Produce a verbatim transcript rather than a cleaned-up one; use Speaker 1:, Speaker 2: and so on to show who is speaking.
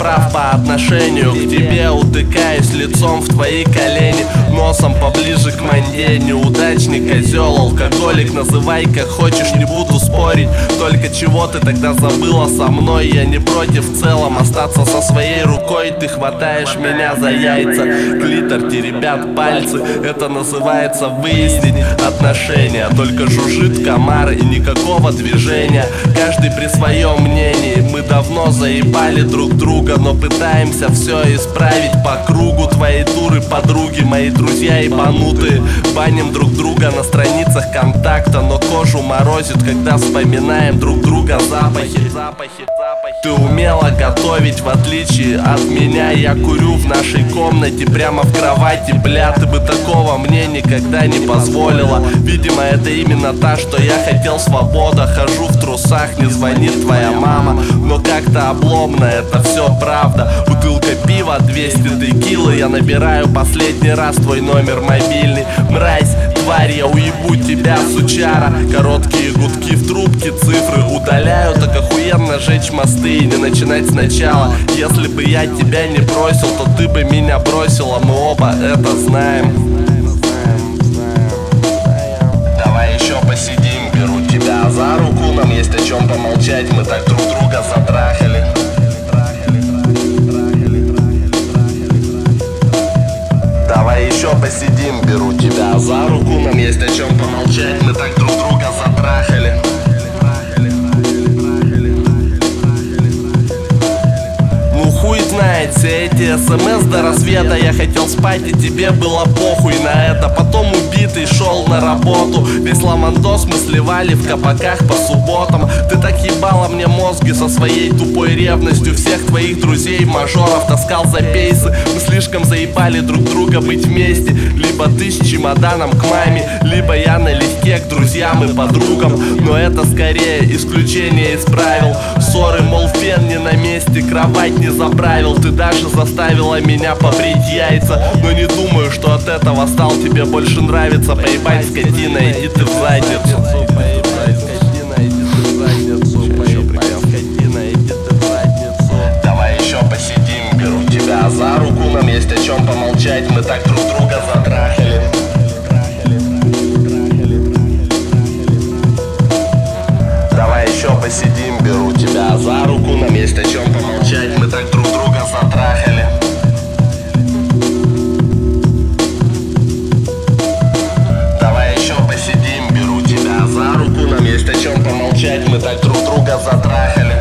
Speaker 1: прав по отношению к тебе. Утыкаюсь лицом в твои колени, носом поближе к манье. Неудачник, козел, алкоголик, называй как хочешь, не буду спорить. Только чего ты тогда забыла со мной? Я не против в целом остаться со своей рукой. Ты хватаешь меня за яйца, клитор теребят пальцы. Это называется выяснить отношения. Только жужжит комар и никакого движения. Каждый при своем мнении. Мы давно заебали друг друга, но пытаемся все исправить по кругу. Твои туры, подруги, мои друзья ебанутые. Баним друг друга на страницах контакта, но кожу морозит, когда вспоминаем друг друга запахи. Ты умела готовить, в отличие от меня. Я курю в нашей комнате прямо в кровати. Бля, ты бы такого мне никогда не позволила. Видимо, это именно та, что я хотел, свобода. Хожу в трусах, не звонит твоя мама, но как-то обломно, это все правда. Бутылка пива, двести текилы. Я набираю последний раз твой номер мобильный. Мразь, тварь, я уебу тебя, сучара. Короткие гудки в трубке, цифры удаляю. Так охуенно жечь мосты и не начинать сначала. Если бы я тебя не бросил, то ты бы меня бросила. Мы оба это знаем. Давай еще посидим, беру тебя за руку. Нам есть о чем помолчать, мы так друг друга затрахали. Давай еще посидим, беру тебя за руку. Нам есть о чем помолчать, мы так друг друга затрахали. Ну хуй знает, все эти смс до рассвета. Я хотел спать, и тебе было похуй на это. Потом убитый шел на работу. Весь ламандос мы сливали в кабаках по субботам. Ты так ебала мне мозги со своей тупой ревностью. Всех твоих друзей-мажоров таскал за пейсы. Мы слишком заебали друг друга быть вместе. Либо ты с чемоданом к маме, либо я налегке к друзьям и подругам. Но это скорее исключение из правил. Ссоры, мол, фен не на месте, кровать не заправил. Ты даже заставила меня побрить яйца. Но не думаю, что от этого стал тебе больше нравиться. Поебать, скотина, иди ты в задницу. Давай еще посидим, беру тебя за руку. Нам есть о чем помолчать, мы так друг друга затрахали. Давай еще посидим, беру тебя за руку. Нам есть о чем помолчать, мы так друг друга затрахали. Давай еще посидим, беру тебя за руку. Нам есть о чем помолчать, мы так друг друга затрахали.